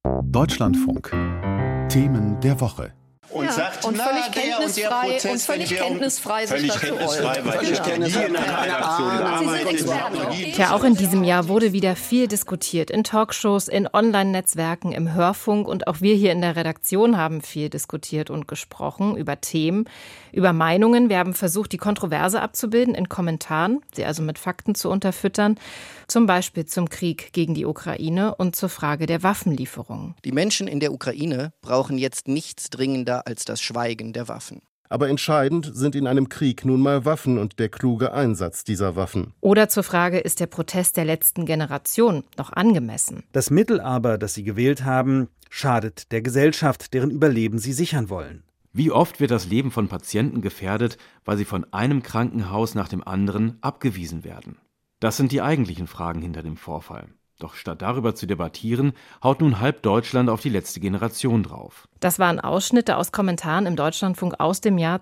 Deutschlandfunk. Themen der Woche. Und sagt, und völlig kenntnisfrei sich dazu äußern. Tja, auch in diesem Jahr wurde wieder viel diskutiert. In Talkshows, in Online-Netzwerken, im Hörfunk. Und auch wir hier in der Redaktion haben viel diskutiert und gesprochen über Themen, über Meinungen. Wir haben versucht, die Kontroverse abzubilden in Kommentaren, sie also mit Fakten zu unterfüttern. Zum Beispiel zum Krieg gegen die Ukraine und zur Frage der Waffenlieferungen. Die Menschen in der Ukraine brauchen jetzt nichts dringender als das Schweigen der Waffen. Aber entscheidend sind in einem Krieg nun mal Waffen und der kluge Einsatz dieser Waffen. Oder zur Frage, ist der Protest der letzten Generation noch angemessen? Das Mittel aber, das sie gewählt haben, schadet der Gesellschaft, deren Überleben sie sichern wollen. Wie oft wird das Leben von Patienten gefährdet, weil sie von einem Krankenhaus nach dem anderen abgewiesen werden? Das sind die eigentlichen Fragen hinter dem Vorfall. Doch statt darüber zu debattieren, haut nun halb Deutschland auf die letzte Generation drauf. Das waren Ausschnitte aus Kommentaren im Deutschlandfunk aus dem Jahr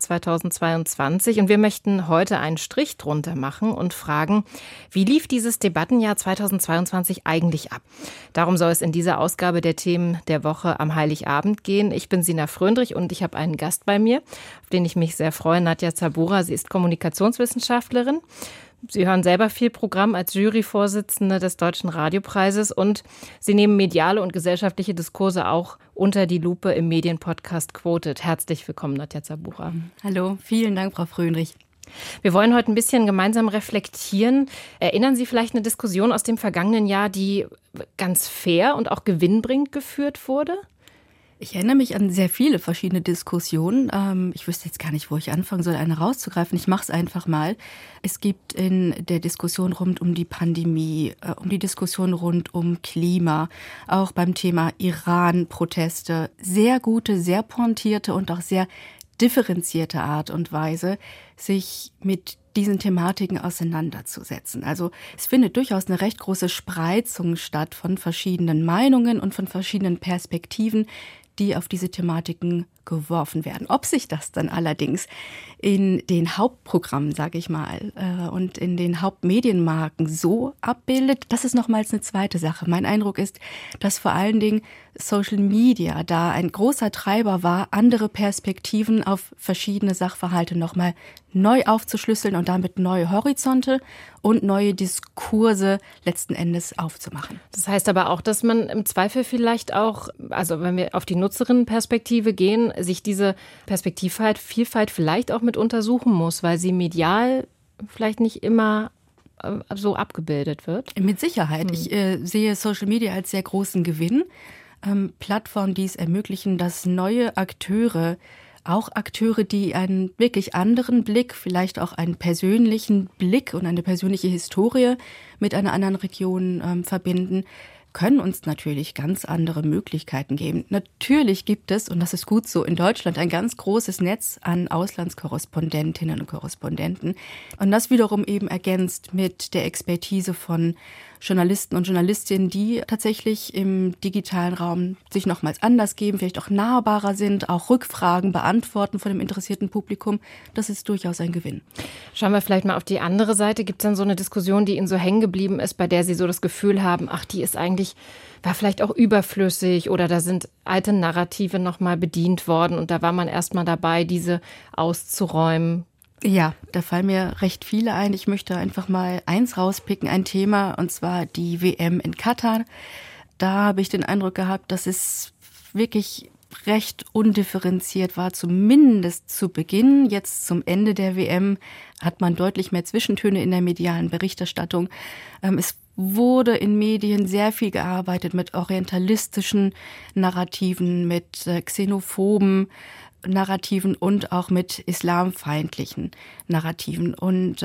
2022. Und wir möchten heute einen Strich drunter machen und fragen, wie lief dieses Debattenjahr 2022 eigentlich ab? Darum soll es in dieser Ausgabe der Themen der Woche am Heiligabend gehen. Ich bin Sina Fröndrich und ich habe einen Gast bei mir, auf den ich mich sehr freue, Nadja Zabura. Sie ist Kommunikationswissenschaftlerin. Sie hören selber viel Programm als Juryvorsitzende des Deutschen Radiopreises und Sie nehmen mediale und gesellschaftliche Diskurse auch unter die Lupe im Medienpodcast Quoted. Herzlich willkommen, Nadja Zabura. Hallo, vielen Dank, Frau Fröndrich. Wir wollen heute ein bisschen gemeinsam reflektieren. Erinnern Sie vielleicht eine Diskussion aus dem vergangenen Jahr, die ganz fair und auch gewinnbringend geführt wurde? Ich erinnere mich an sehr viele verschiedene Diskussionen. Ich wüsste jetzt gar nicht, wo ich anfangen soll, eine rauszugreifen. Ich mache es einfach mal. Es gibt in der Diskussion rund um die Pandemie, um die Diskussion rund um Klima, auch beim Thema Iran-Proteste, sehr gute, sehr pointierte und auch sehr differenzierte Art und Weise, sich mit diesen Thematiken auseinanderzusetzen. Also es findet durchaus eine recht große Spreizung statt von verschiedenen Meinungen und von verschiedenen Perspektiven, die auf diese Thematiken geworfen werden. Ob sich das dann allerdings in den Hauptprogrammen, sage ich mal, und in den Hauptmedienmarken so abbildet, das ist nochmals eine zweite Sache. Mein Eindruck ist, dass vor allen Dingen Social Media da ein großer Treiber war, andere Perspektiven auf verschiedene Sachverhalte nochmal neu aufzuschlüsseln und damit neue Horizonte und neue Diskurse letzten Endes aufzumachen. Das heißt aber auch, dass man im Zweifel vielleicht auch, also wenn wir auf die Nutzerinnenperspektive gehen, sich diese Perspektivvielfalt vielleicht auch mit untersuchen muss, weil sie medial vielleicht nicht immer so abgebildet wird. Mit Sicherheit. Ich sehe Social Media als sehr großen Gewinn. Plattformen, die es ermöglichen, dass neue Akteure, auch Akteure, die einen wirklich anderen Blick, vielleicht auch einen persönlichen Blick und eine persönliche Historie mit einer anderen Region verbinden, können uns natürlich ganz andere Möglichkeiten geben. Natürlich gibt es, und das ist gut so, in Deutschland ein ganz großes Netz an Auslandskorrespondentinnen und Korrespondenten. Und das wiederum eben ergänzt mit der Expertise von Journalisten und Journalistinnen, die tatsächlich im digitalen Raum sich nochmals anders geben, vielleicht auch nahbarer sind, auch Rückfragen beantworten von dem interessierten Publikum. Das ist durchaus ein Gewinn. Schauen wir vielleicht mal auf die andere Seite. Gibt es dann so eine Diskussion, die Ihnen so hängen geblieben ist, bei der Sie so das Gefühl haben, ach, die ist eigentlich, war vielleicht auch überflüssig oder da sind alte Narrative nochmal bedient worden und da war man erstmal dabei, diese auszuräumen? Ja, da fallen mir recht viele ein. Ich möchte einfach mal eins rauspicken, ein Thema, und zwar die WM in Katar. Da habe ich den Eindruck gehabt, dass es wirklich recht undifferenziert war, zumindest zu Beginn. Jetzt zum Ende der WM hat man deutlich mehr Zwischentöne in der medialen Berichterstattung. Es wurde in Medien sehr viel gearbeitet mit orientalistischen Narrativen, mit xenophoben Narrativen und auch mit islamfeindlichen Narrativen. Und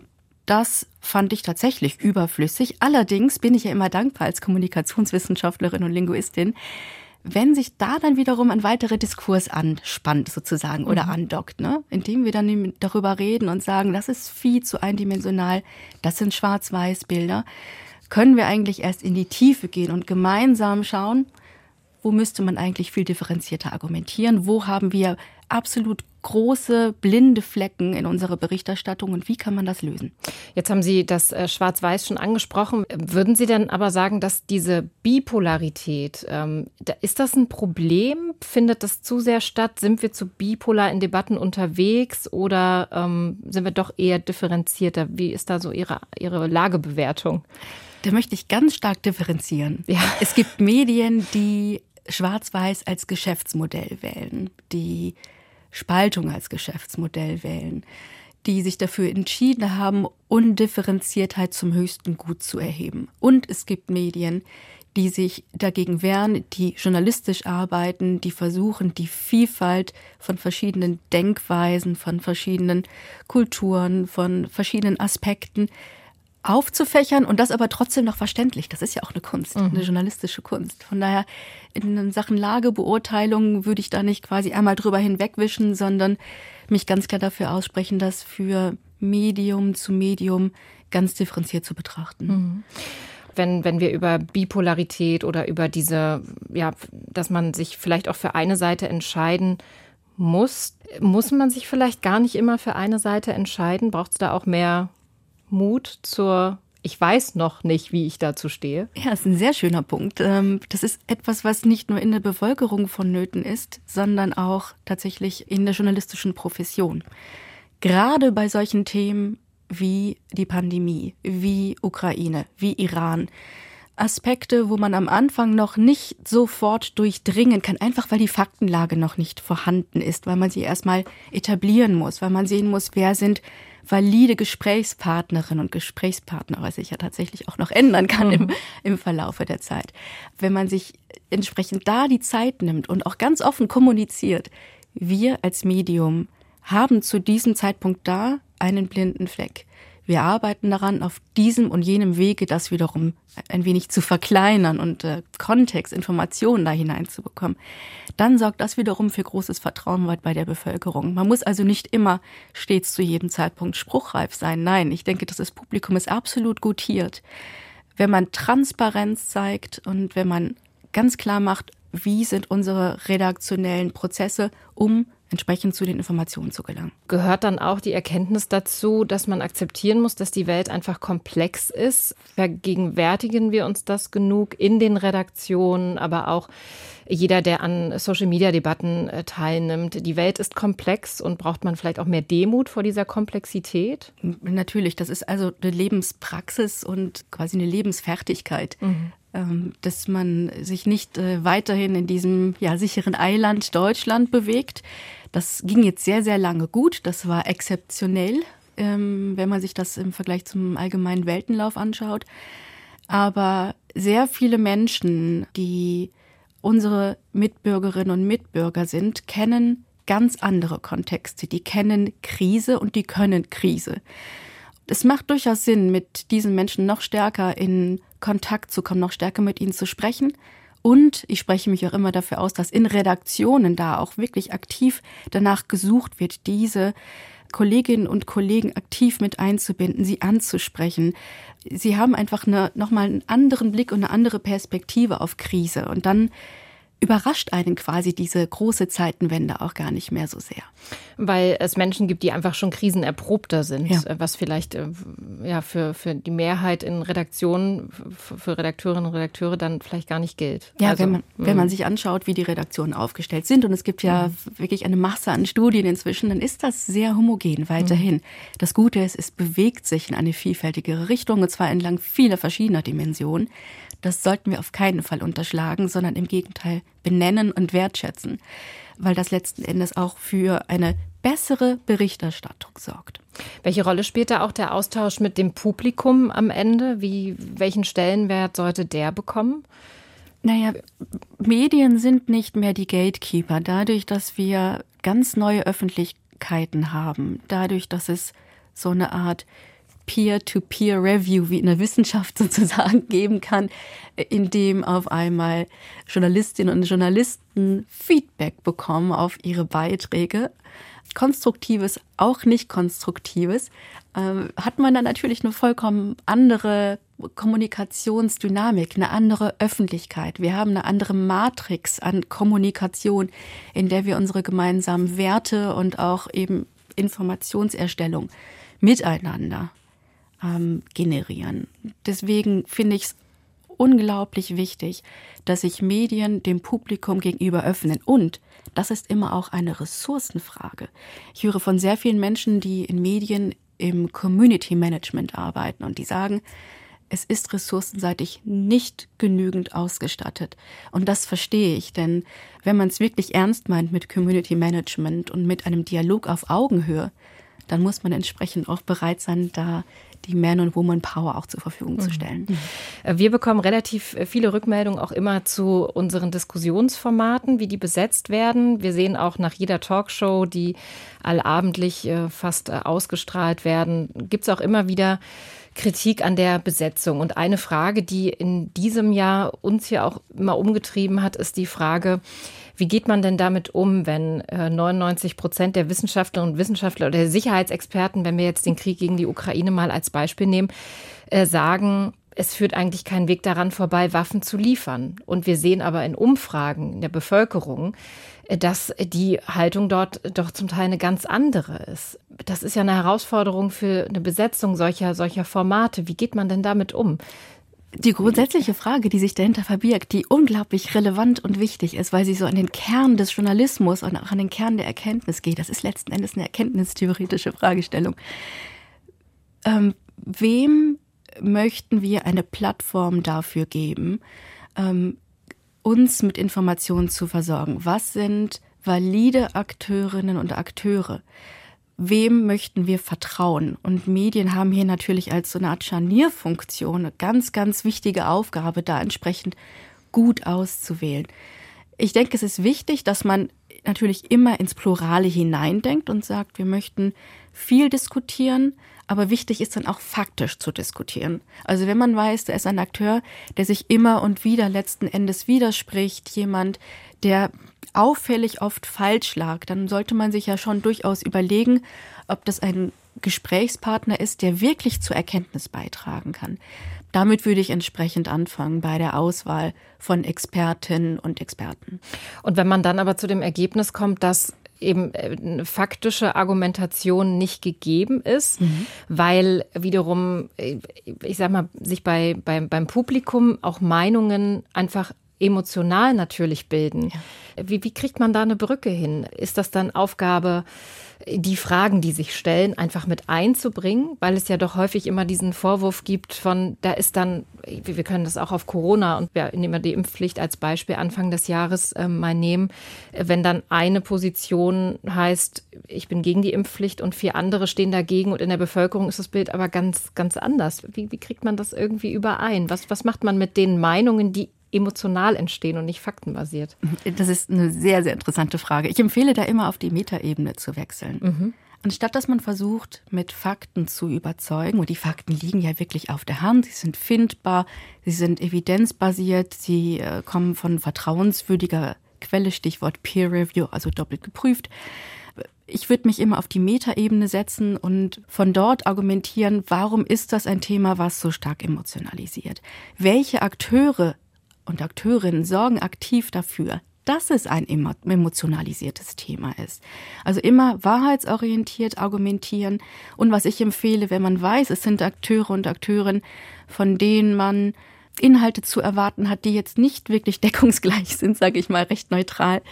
das fand ich tatsächlich überflüssig. Allerdings bin ich ja immer dankbar als Kommunikationswissenschaftlerin und Linguistin, wenn sich da dann wiederum ein weiterer Diskurs anspannt sozusagen oder andockt, ne? Indem wir dann darüber reden und sagen, das ist viel zu eindimensional, das sind Schwarz-Weiß-Bilder, können wir eigentlich erst in die Tiefe gehen und gemeinsam schauen, wo müsste man eigentlich viel differenzierter argumentieren, wo haben wir absolut große blinde Flecken in unserer Berichterstattung und wie kann man das lösen? Jetzt haben Sie das Schwarz-Weiß schon angesprochen. Würden Sie denn aber sagen, dass diese Bipolarität, ist das ein Problem? Findet das zu sehr statt? Sind wir zu bipolar in Debatten unterwegs oder sind wir doch eher differenzierter? Wie ist da so Ihre Lagebewertung? Da möchte ich ganz stark differenzieren. Ja. Es gibt Medien, die Schwarz-Weiß als Geschäftsmodell wählen, die Spaltung als Geschäftsmodell wählen, die sich dafür entschieden haben, Undifferenziertheit zum höchsten Gut zu erheben. Und es gibt Medien, die sich dagegen wehren, die journalistisch arbeiten, die versuchen, die Vielfalt von verschiedenen Denkweisen, von verschiedenen Kulturen, von verschiedenen Aspekten aufzufächern und das aber trotzdem noch verständlich. Das ist ja auch eine Kunst, eine journalistische Kunst. Von daher in Sachen Lagebeurteilung würde ich da nicht quasi einmal drüber hinwegwischen, sondern mich ganz klar dafür aussprechen, das für Medium zu Medium ganz differenziert zu betrachten. Wenn wir über Bipolarität oder über diese, ja, dass man sich vielleicht auch für eine Seite entscheiden muss man sich vielleicht gar nicht immer für eine Seite entscheiden? Braucht es da auch mehr Mut ich weiß noch nicht, wie ich dazu stehe? Ja, das ist ein sehr schöner Punkt. Das ist etwas, was nicht nur in der Bevölkerung vonnöten ist, sondern auch tatsächlich in der journalistischen Profession. Gerade bei solchen Themen wie die Pandemie, wie Ukraine, wie Iran. Aspekte, wo man am Anfang noch nicht sofort durchdringen kann, einfach weil die Faktenlage noch nicht vorhanden ist, weil man sie erstmal etablieren muss, weil man sehen muss, wer sind valide Gesprächspartnerinnen und Gesprächspartner, was sich ja tatsächlich auch noch ändern kann im Verlaufe der Zeit. Wenn man sich entsprechend da die Zeit nimmt und auch ganz offen kommuniziert, wir als Medium haben zu diesem Zeitpunkt da einen blinden Fleck. Wir arbeiten daran, auf diesem und jenem Wege das wiederum ein wenig zu verkleinern und Kontext, Informationen da hineinzubekommen. Dann sorgt das wiederum für großes Vertrauen bei der Bevölkerung. Man muss also nicht immer stets zu jedem Zeitpunkt spruchreif sein. Nein, ich denke, das Publikum ist absolut gutiert. Wenn man Transparenz zeigt und wenn man ganz klar macht, wie sind unsere redaktionellen Prozesse, um entsprechend zu den Informationen zu gelangen. Gehört dann auch die Erkenntnis dazu, dass man akzeptieren muss, dass die Welt einfach komplex ist? Vergegenwärtigen wir uns das genug in den Redaktionen, aber auch jeder, der an Social-Media-Debatten teilnimmt? Die Welt ist komplex und braucht man vielleicht auch mehr Demut vor dieser Komplexität? Natürlich, das ist also eine Lebenspraxis und quasi eine Lebensfertigkeit. Dass man sich nicht weiterhin in diesem sicheren Eiland Deutschland bewegt. Das ging jetzt sehr, sehr lange gut. Das war exzeptionell, wenn man sich das im Vergleich zum allgemeinen Weltenlauf anschaut. Aber sehr viele Menschen, die unsere Mitbürgerinnen und Mitbürger sind, kennen ganz andere Kontexte. Die kennen Krise und die können Krise. Es macht durchaus Sinn, mit diesen Menschen noch stärker in Kontakt zu kommen, noch stärker mit ihnen zu sprechen. Und ich spreche mich auch immer dafür aus, dass in Redaktionen da auch wirklich aktiv danach gesucht wird, diese Kolleginnen und Kollegen aktiv mit einzubinden, sie anzusprechen. Sie haben einfach nochmal einen anderen Blick und eine andere Perspektive auf Krise. Und dann überrascht einen quasi diese große Zeitenwende auch gar nicht mehr so sehr. Weil es Menschen gibt, die einfach schon krisenerprobter sind, was vielleicht für die Mehrheit in Redaktionen, für Redakteurinnen und Redakteure dann vielleicht gar nicht gilt. Ja, also, wenn man sich anschaut, wie die Redaktionen aufgestellt sind, und es gibt ja wirklich eine Masse an Studien inzwischen, dann ist das sehr homogen weiterhin. Das Gute ist, es bewegt sich in eine vielfältigere Richtung, und zwar entlang vieler verschiedener Dimensionen. Das sollten wir auf keinen Fall unterschlagen, sondern im Gegenteil benennen und wertschätzen, weil das letzten Endes auch für eine bessere Berichterstattung sorgt. Welche Rolle spielt da auch der Austausch mit dem Publikum am Ende? Welchen Stellenwert sollte der bekommen? Naja, Medien sind nicht mehr die Gatekeeper. Dadurch, dass wir ganz neue Öffentlichkeiten haben, dadurch, dass es so eine Art Peer-to-Peer-Review wie in der Wissenschaft sozusagen geben kann, in dem auf einmal Journalistinnen und Journalisten Feedback bekommen auf ihre Beiträge. Konstruktives, auch nicht Konstruktives, hat man dann natürlich eine vollkommen andere Kommunikationsdynamik, eine andere Öffentlichkeit. Wir haben eine andere Matrix an Kommunikation, in der wir unsere gemeinsamen Werte und auch eben Informationserstellung miteinander generieren. Deswegen finde ich es unglaublich wichtig, dass sich Medien dem Publikum gegenüber öffnen. Und das ist immer auch eine Ressourcenfrage. Ich höre von sehr vielen Menschen, die in Medien im Community Management arbeiten und die sagen, es ist ressourcenseitig nicht genügend ausgestattet. Und das verstehe ich, denn wenn man es wirklich ernst meint mit Community Management und mit einem Dialog auf Augenhöhe, dann muss man entsprechend auch bereit sein, da die Man- und Woman-Power auch zur Verfügung zu stellen. Wir bekommen relativ viele Rückmeldungen auch immer zu unseren Diskussionsformaten, wie die besetzt werden. Wir sehen auch nach jeder Talkshow, die allabendlich fast ausgestrahlt werden, gibt es auch immer wieder Kritik an der Besetzung. Und eine Frage, die in diesem Jahr uns hier auch immer umgetrieben hat, ist die Frage, wie geht man denn damit um, wenn 99% der Wissenschaftlerinnen und Wissenschaftler oder der Sicherheitsexperten, wenn wir jetzt den Krieg gegen die Ukraine mal als Beispiel nehmen, sagen, es führt eigentlich keinen Weg daran vorbei, Waffen zu liefern. Und wir sehen aber in Umfragen in der Bevölkerung, dass die Haltung dort doch zum Teil eine ganz andere ist. Das ist ja eine Herausforderung für eine Besetzung solcher Formate. Wie geht man denn damit um? Die grundsätzliche Frage, die sich dahinter verbirgt, die unglaublich relevant und wichtig ist, weil sie so an den Kern des Journalismus und auch an den Kern der Erkenntnis geht. Das ist letzten Endes eine erkenntnistheoretische Fragestellung. Wem möchten wir eine Plattform dafür geben, uns mit Informationen zu versorgen? Was sind valide Akteurinnen und Akteure? Wem möchten wir vertrauen? Und Medien haben hier natürlich als so eine Art Scharnierfunktion eine ganz, ganz wichtige Aufgabe, da entsprechend gut auszuwählen. Ich denke, es ist wichtig, dass man natürlich immer ins Plurale hineindenkt und sagt, wir möchten viel diskutieren, aber wichtig ist dann auch faktisch zu diskutieren. Also wenn man weiß, da ist ein Akteur, der sich immer und wieder letzten Endes widerspricht, jemand, der auffällig oft falsch lag, dann sollte man sich ja schon durchaus überlegen, ob das ein Gesprächspartner ist, der wirklich zur Erkenntnis beitragen kann. Damit würde ich entsprechend anfangen bei der Auswahl von Expertinnen und Experten. Und wenn man dann aber zu dem Ergebnis kommt, dass eben eine faktische Argumentation nicht gegeben ist, weil wiederum, ich sag mal, sich beim Publikum auch Meinungen einfach emotional natürlich bilden. Ja. Wie kriegt man da eine Brücke hin? Ist das dann Aufgabe, die Fragen, die sich stellen, einfach mit einzubringen? Weil es ja doch häufig immer diesen Vorwurf gibt von, da ist dann, wir können das auch auf Corona und wir nehmen ja die Impfpflicht als Beispiel Anfang des Jahres mal nehmen, wenn dann eine Position heißt, ich bin gegen die Impfpflicht und 4 andere stehen dagegen und in der Bevölkerung ist das Bild aber ganz, ganz anders. Wie kriegt man das irgendwie überein? Was macht man mit den Meinungen, die emotional entstehen und nicht faktenbasiert? Das ist eine sehr, sehr interessante Frage. Ich empfehle da immer auf die Metaebene zu wechseln. Anstatt dass man versucht, mit Fakten zu überzeugen, und die Fakten liegen ja wirklich auf der Hand, sie sind findbar, sie sind evidenzbasiert, sie kommen von vertrauenswürdiger Quelle, Stichwort Peer Review, also doppelt geprüft. Ich würde mich immer auf die Metaebene setzen und von dort argumentieren, warum ist das ein Thema, was so stark emotionalisiert? Welche Akteure und Akteurinnen sorgen aktiv dafür, dass es ein emotionalisiertes Thema ist. Also immer wahrheitsorientiert argumentieren. Und was ich empfehle, wenn man weiß, es sind Akteure und Akteurinnen, von denen man Inhalte zu erwarten hat, die jetzt nicht wirklich deckungsgleich sind, sage ich mal recht neutral,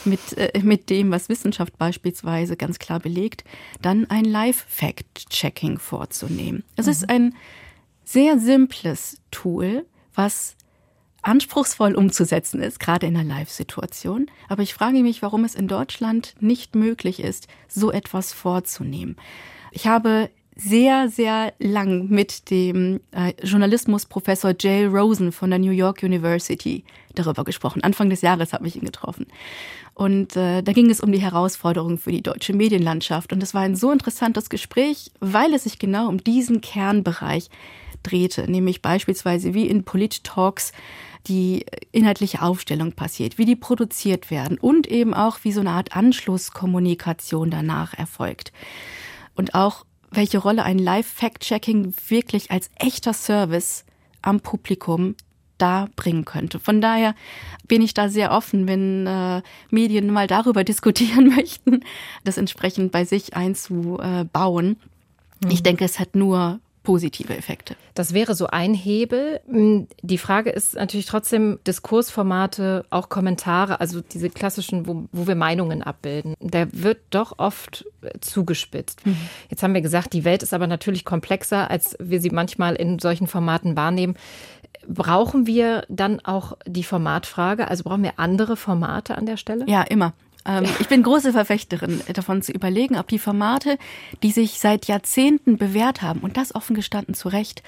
mit dem, was Wissenschaft beispielsweise ganz klar belegt, dann ein Live-Fact-Checking vorzunehmen. Es ist ein sehr simples Tool, was anspruchsvoll umzusetzen ist, gerade in einer Live-Situation. Aber ich frage mich, warum es in Deutschland nicht möglich ist, so etwas vorzunehmen. Ich habe sehr, sehr lang mit dem Journalismusprofessor Jay Rosen von der New York University darüber gesprochen. Anfang des Jahres habe ich ihn getroffen. Und da ging es um die Herausforderungen für die deutsche Medienlandschaft. Und es war ein so interessantes Gespräch, weil es sich genau um diesen Kernbereich drehte, nämlich beispielsweise wie in Polit-Talks die inhaltliche Aufstellung passiert, wie die produziert werden und eben auch wie so eine Art Anschlusskommunikation danach erfolgt. Und auch welche Rolle ein Live-Fact-Checking wirklich als echter Service am Publikum da bringen könnte. Von daher bin ich da sehr offen, wenn Medien mal darüber diskutieren möchten, das entsprechend bei sich einzubauen. Ich denke, es hat nur positive Effekte. Das wäre so ein Hebel. Die Frage ist natürlich trotzdem Diskursformate, auch Kommentare, also diese klassischen, wo wir Meinungen abbilden. Der wird doch oft zugespitzt. Jetzt haben wir gesagt, die Welt ist aber natürlich komplexer, als wir sie manchmal in solchen Formaten wahrnehmen. Brauchen wir dann auch die Formatfrage? Also brauchen wir andere Formate an der Stelle? Ja, immer. Ich bin große Verfechterin davon zu überlegen, ob die Formate, die sich seit Jahrzehnten bewährt haben, und das offen gestanden zu Recht,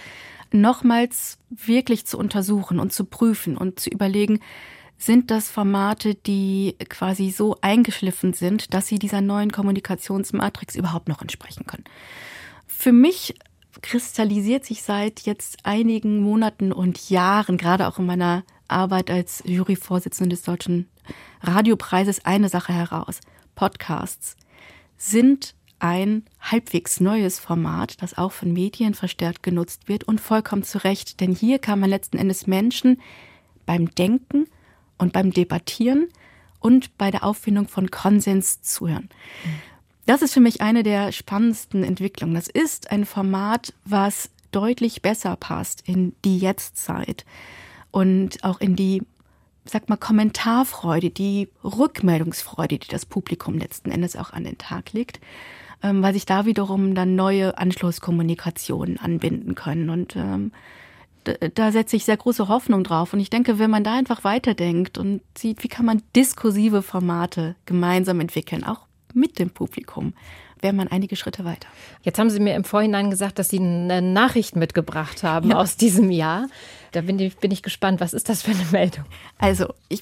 nochmals wirklich zu untersuchen und zu prüfen und zu überlegen, sind das Formate, die quasi so eingeschliffen sind, dass sie dieser neuen Kommunikationsmatrix überhaupt noch entsprechen können. Für mich kristallisiert sich seit jetzt einigen Monaten und Jahren, gerade auch in meiner Arbeit als Juryvorsitzende des Deutschen Radiopreises, eine Sache heraus. Podcasts sind ein halbwegs neues Format, das auch von Medien verstärkt genutzt wird und vollkommen zu Recht. Denn hier kann man letzten Endes Menschen beim Denken und beim Debattieren und bei der Auffindung von Konsens zuhören. Das ist für mich eine der spannendsten Entwicklungen. Das ist ein Format, was deutlich besser passt in die Jetztzeit und auch in die, sag mal, Kommentarfreude, die Rückmeldungsfreude, die das Publikum letzten Endes auch an den Tag legt, weil sich da wiederum dann neue Anschlusskommunikationen anbinden können. Und da setze ich sehr große Hoffnung drauf. Und ich denke, wenn man da einfach weiterdenkt und sieht, wie kann man diskursive Formate gemeinsam entwickeln, auch mit dem Publikum, wäre man einige Schritte weiter. Jetzt haben Sie mir im Vorhinein gesagt, dass Sie eine Nachricht mitgebracht haben aus diesem Jahr. Da bin ich gespannt. Was ist das für eine Meldung? Also ich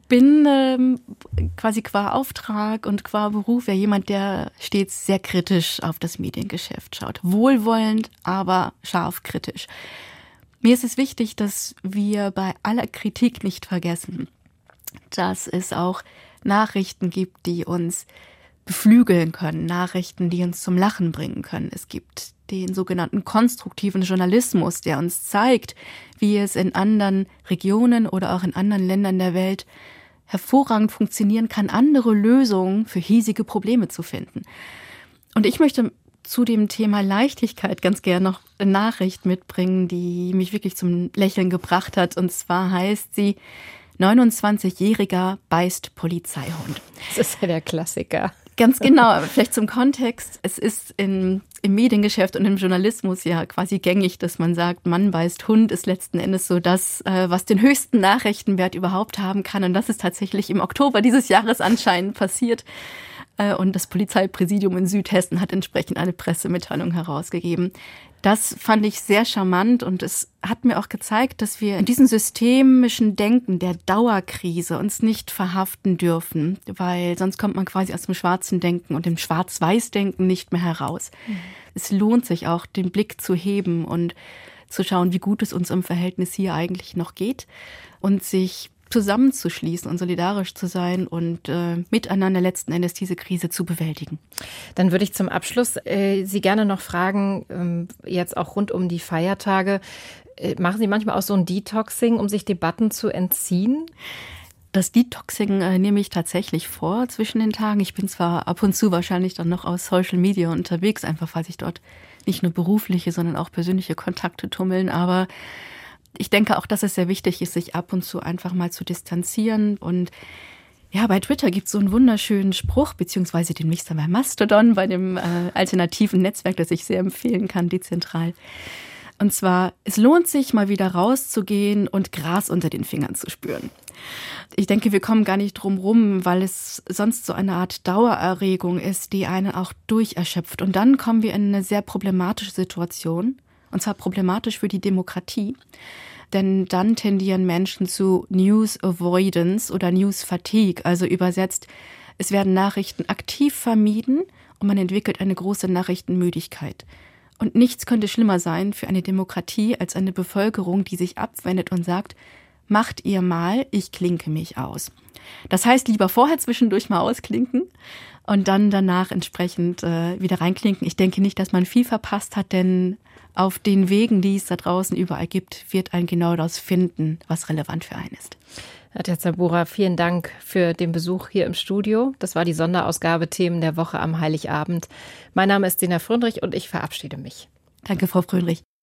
bin quasi qua Auftrag und qua Beruf ja jemand, der stets sehr kritisch auf das Mediengeschäft schaut. Wohlwollend, aber scharf kritisch. Mir ist es wichtig, dass wir bei aller Kritik nicht vergessen, dass es auch Nachrichten gibt, die uns beflügeln können, Nachrichten, die uns zum Lachen bringen können. Es gibt den sogenannten konstruktiven Journalismus, der uns zeigt, wie es in anderen Regionen oder auch in anderen Ländern der Welt hervorragend funktionieren kann, andere Lösungen für hiesige Probleme zu finden. Und ich möchte zu dem Thema Leichtigkeit ganz gerne noch eine Nachricht mitbringen, die mich wirklich zum Lächeln gebracht hat. Und zwar heißt sie: 29-Jähriger beißt Polizeihund. Das ist ja der Klassiker. Ganz genau, vielleicht zum Kontext. Es ist im Mediengeschäft und im Journalismus ja quasi gängig, dass man sagt, Mann beißt Hund ist letzten Endes so das, was den höchsten Nachrichtenwert überhaupt haben kann. Und das ist tatsächlich im Oktober dieses Jahres anscheinend passiert. Und das Polizeipräsidium in Südhessen hat entsprechend eine Pressemitteilung herausgegeben. Das fand ich sehr charmant und es hat mir auch gezeigt, dass wir in diesem systemischen Denken der Dauerkrise uns nicht verhaften dürfen, weil sonst kommt man quasi aus dem schwarzen Denken und dem Schwarz-Weiß-Denken nicht mehr heraus. Es lohnt sich auch, den Blick zu heben und zu schauen, wie gut es uns im Verhältnis hier eigentlich noch geht und sich zusammenzuschließen und solidarisch zu sein und miteinander letzten Endes diese Krise zu bewältigen. Dann würde ich zum Abschluss Sie gerne noch fragen, jetzt auch rund um die Feiertage, machen Sie manchmal auch so ein Detoxing, um sich Debatten zu entziehen? Das Detoxing nehme ich tatsächlich vor zwischen den Tagen. Ich bin zwar ab und zu wahrscheinlich dann noch aus Social Media unterwegs, einfach weil sich dort nicht nur berufliche, sondern auch persönliche Kontakte tummeln, aber ich denke auch, dass es sehr wichtig ist, sich ab und zu einfach mal zu distanzieren. Und ja, bei Twitter gibt es so einen wunderschönen Spruch, beziehungsweise den nächsten bei Mastodon, bei dem alternativen Netzwerk, das ich sehr empfehlen kann, dezentral. Und zwar, es lohnt sich, mal wieder rauszugehen und Gras unter den Fingern zu spüren. Ich denke, wir kommen gar nicht drum rum, weil es sonst so eine Art Dauererregung ist, die einen auch durcherschöpft. Und dann kommen wir in eine sehr problematische Situation, und zwar problematisch für die Demokratie. Denn dann tendieren Menschen zu News Avoidance oder News Fatigue, also übersetzt, es werden Nachrichten aktiv vermieden und man entwickelt eine große Nachrichtenmüdigkeit. Und nichts könnte schlimmer sein für eine Demokratie als eine Bevölkerung, die sich abwendet und sagt, macht ihr mal, ich klinke mich aus. Das heißt, lieber vorher zwischendurch mal ausklinken und dann danach entsprechend wieder reinklinken. Ich denke nicht, dass man viel verpasst hat, denn auf den Wegen, die es da draußen überall gibt, wird ein genau das finden, was relevant für einen ist. Nadja Zabura, vielen Dank für den Besuch hier im Studio. Das war die Sonderausgabe Themen der Woche am Heiligabend. Mein Name ist Sina Fröndrich und ich verabschiede mich. Danke, Frau Fröndrich.